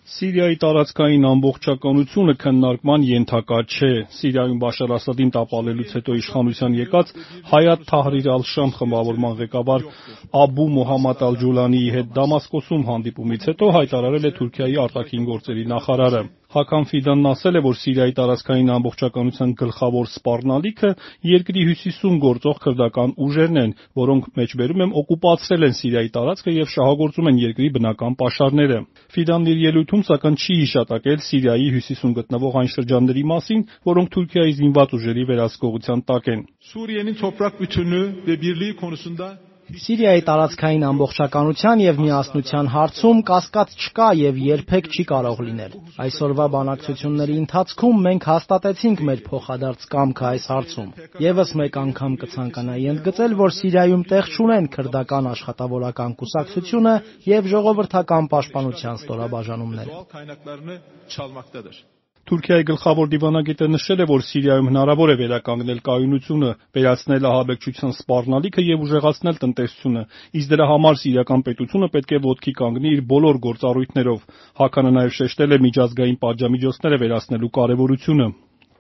Սիրիայի տարածքային ամբողջականությունը քննարկման ենթակա չէ։ Սիրիայում Բաշար Ասադին տապալելուց հետո իշխանության եկած Հայաթ Թահրիր ալ-Շամ խմբավորման ղեկավար Աբու Մոհամմադ ալ-Ջոլանիի հետ Դամասկոսում հանդիպումից հետո հայտարարել է Թուրքիայի արտաքին գործերի նախարարը։ Հական Ֆիդանն ասել է, որ Սիրիայի տարածքային ամբողջականության գլխավոր սպառնալիքը երկրի հյուսիսում գործող քրդական ուժերն են, որոնք մեջբերում են օկուպացրել են Սիրիայի տարածքը եւ շահագործում են երկրի բնական պաշարները։ Ֆիդանն իր ելույթում սակայն չի հիշատակել Սիրիայի հյուսիսում գտնվող այն շրջանների մասին, որոնք Թուրքիայի զինված ուժերի վերահսկողության տակ են։ Suriye'nin toprak bütünlüğü ve birliği konusunda Սիրիայի տարածքային ամբողջականության եւ միասնության հարցում կասկած չկա եւ երբեք չի կարող լինել։ Այսօրվա բանակցությունների ընթացքում մենք հաստատեցինք մեր փոխադարձ կամքը այս հարցում։ Եվս մեկ անգամ կցանկանայի ընդգծել, որ Սիրիայում տեղ չունեն քրդական աշխատավորական կուսակցությունը եւ ժողովրդական պաշտպանության ստորաբաժանումները։ Թուրքիայի գլխավոր դիվանագետը նշել է, որ Սիրիայում հնարավոր է վերականգնել կայունությունը, վերացնել ահաբեկչության սպառնալիքը եւ ուժեղացնել տնտեսությունը, իսկ դրա համար սիրիական պետությունը պետք է ոտքի կանգնի իր բոլոր գործառույթներով։ Հականը նաեւ շեշտել է միջազգային պատժամիջոցները վերացնելու կարեւորությունը։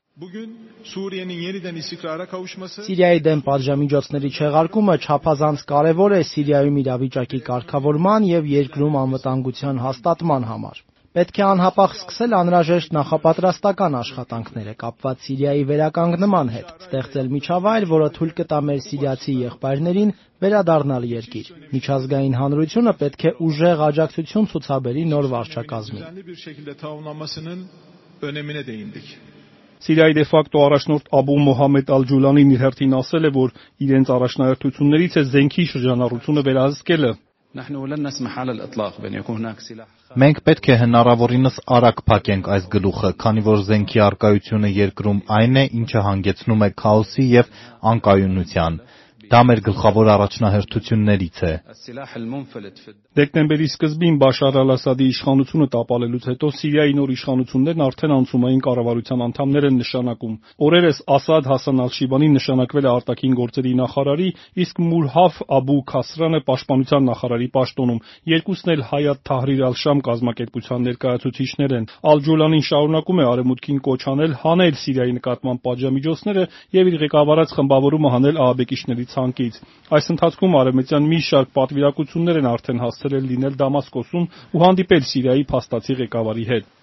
Սիրիայի դեմ պատժամիջոցների չեղարկումը չափազանց կարևոր է Սիրիայում իրավիճակի կարգավորման եւ երկրում անվտանգության հաստատման համար։ Պետք է անհապաղ սկսել անհրաժեշտ նախապատրաստական աշխատանքները կապված Սիրիայի վերականգնման հետ, ստեղծել միջավայր, որը թույլ կտա մեր սիրիացի եղբայրներին վերադառնալ երկիր։ Միջազգային հանրությունը պետք է ուժեղ աջակցություն ցուցաբերի նոր վարչակազմին։ Սիրիայի դեֆակտո առաջնորդ Աբու Մոհամմադ ալ-Ջոլանին իր հերթին ասել է, որ իրենց առաջնահերթություններից է զենքի շրջանառությունը վերահսկելը։ Մենք պետք է հնարավորինս արագ փակենք այս գլուխը, քանի որ զենքի առկայությունը երկրում այն է, ինչը հանգեցնում է քաոսի եւ անկայունության։ Դա մեր գլխավոր առաջնահերթություններից է։ Դեկտեմբերի սկզբին Բաշար ալ-Ասադի իշխանությունը տապալելուց հետո Սիրիայի նոր իշխանություններն արդեն անցումային կառավարության անդամներ են նշանակում։ Օրերս Ասադ Հասան ալ-Շիբանին նշանակվել է արտաքին գործերի նախարարի, իսկ Մուրհաֆ Աբու Քասրանը պաշտպանության նախարարի պաշտոնում։ Երկուսն էլ Հայաթ Թահրիր ալ-Շամ կազմակերպության ներկայացուցիչներ են։ Ալ-Ջոլանին շարունակում է արևմուտքին կոչ անել հանել Սիրիայի նկատմամբ պատժամիջոցները եւ իր ղեկավարած խմբավորումը հանել ահաբեկիչների ցանկից։ Այս ընթացքում արևմտյան մի շարք պատվիրակություններ են արդեն հասցրել լինել Դամասկոսում ու հանդիպել Սիրիայի փաստացի ղեկավարի հետ։